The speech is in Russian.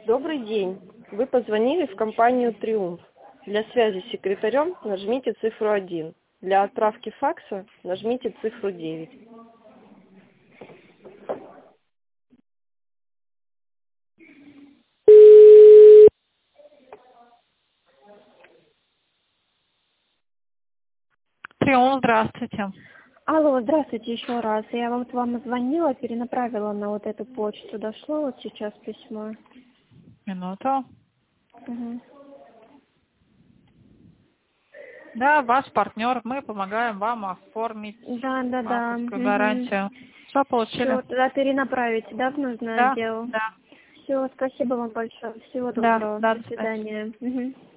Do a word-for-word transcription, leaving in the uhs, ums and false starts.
Добрый день. Вы позвонили в компанию «Триумф». Для связи с секретарем нажмите цифру один. Для отправки факса нажмите цифру девять. Триумф, здравствуйте. Алло, здравствуйте еще раз. Я вам к вам звонила, перенаправила на вот эту почту. Дошло вот сейчас письмо. Минуту. Угу. Да, ваш партнер, мы помогаем вам оформить Да, да, да. банковскую Угу. гарантию. Что получили? Все, тогда перенаправить, да, в нужное Да, отдел? да, Все, спасибо вам большое. Всего да, доброго. да, До до свидания. свидания. Угу.